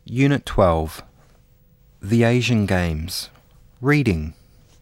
Unit 12. The Asian Games. Reading.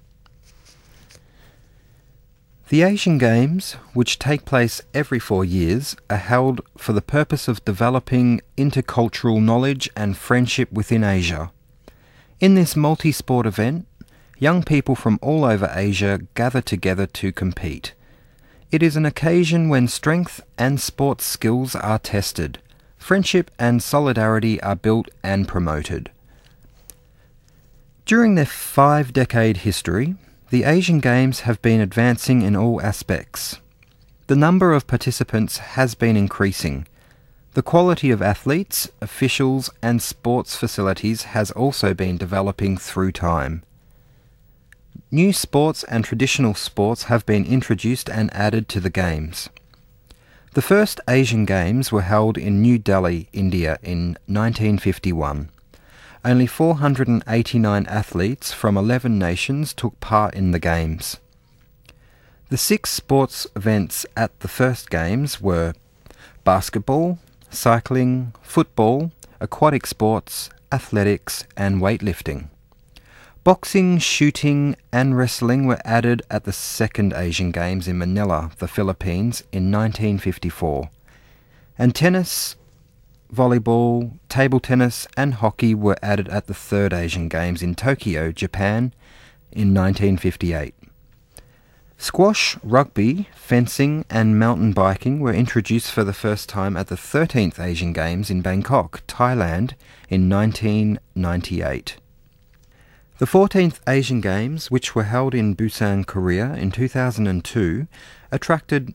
The Asian Games, which take place every 4 years, are held for the purpose of developing intercultural knowledge and friendship within Asia. In this multi-sport event, young people from all over Asia gather together to compete. It is an occasion when strength and sports skills are tested. Friendship and solidarity are built and promoted. During their 5-decade history, the Asian Games have been advancing in all aspects. The number of participants has been increasing. The quality of athletes, officials, and sports facilities has also been developing through time. New sports and traditional sports have been introduced and added to the Games. The first Asian Games were held in New Delhi, India in 1951. Only 489 athletes from 11 nations took part in the Games. The 6 sports events at the first Games were basketball, cycling, football, aquatic sports, athletics, and weightlifting. Boxing, shooting, and wrestling were added at the second Asian Games in Manila, the Philippines, in 1954. And tennis, volleyball, table tennis, and hockey were added at the third Asian Games in Tokyo, Japan, in 1958. Squash, rugby, fencing, and mountain biking were introduced for the first time at the 13th Asian Games in Bangkok, Thailand, in 1998. The 14th Asian Games, which were held in Busan, Korea in 2002, attracted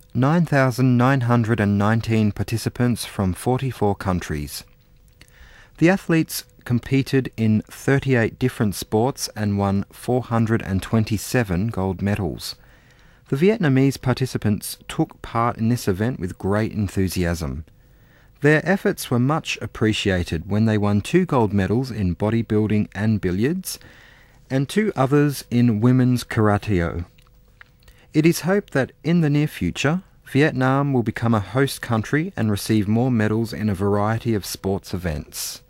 9,919 participants from 44 countries. The athletes competed in 38 different sports and won 427 gold medals. The Vietnamese participants took part in this event with great enthusiasm. Their efforts were much appreciated when they won 2 gold medals in bodybuilding and billiards, and 2 others in women's karate. It is hoped that in the near future, Vietnam will become a host country and receive more medals in a variety of sports events.